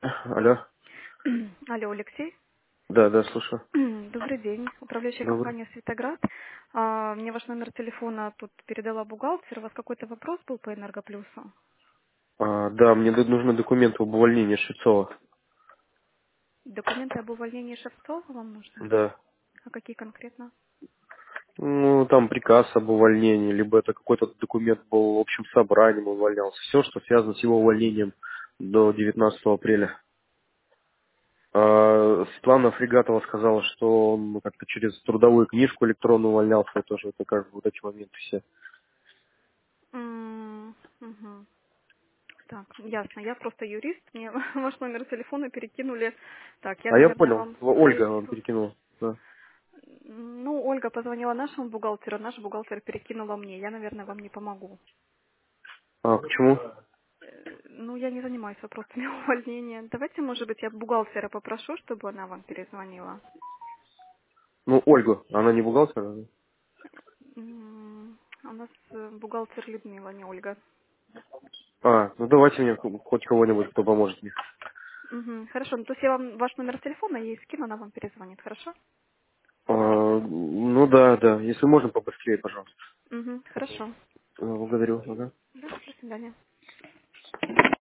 Алло. Алло, Алексей. Да, да, слушаю. Добрый день. Управляющая Добрый. компания «Светоград». Мне ваш номер телефона тут передала бухгалтер. У вас какой-то вопрос был по «Энергоплюсу»? Да, мне нужны документы об увольнении Швецова. Документы об увольнении Шевцова вам нужны? Да. А какие конкретно? Ну, там приказ об увольнении, либо это какой-то документ был общим собранием увольнялся. Все, что связано с его увольнением до 19 апреля. Светлана Фрегатова сказала, что он как-то через трудовую книжку электронно увольнялся, тоже это как бы вот эти моменты все. Мгм. Так, ясно. Я просто юрист. Мне ваш номер телефона перекинули. Так, я, А я наверное, понял, вам, скорее Ольга вам всего... перекинула. Да. Ну, Ольга позвонила нашему бухгалтеру, наш бухгалтер перекинула мне. Я, наверное, вам не помогу. Почему? Ну, я не занимаюсь вопросами увольнения. Давайте, может быть, я бухгалтера попрошу, чтобы она вам перезвонила. Ну, Ольгу, она не бухгалтер? У нас бухгалтер Людмила, не Ольга. Ну давайте мне хоть кого-нибудь, кто поможет мне. Мгм, хорошо, ну то есть я вам ваш номер телефона ей скину, она вам перезвонит, хорошо? Ну да, да. Если можно побыстрее, пожалуйста. Угу, хорошо. Благодарю. Ага. Да, до свидания.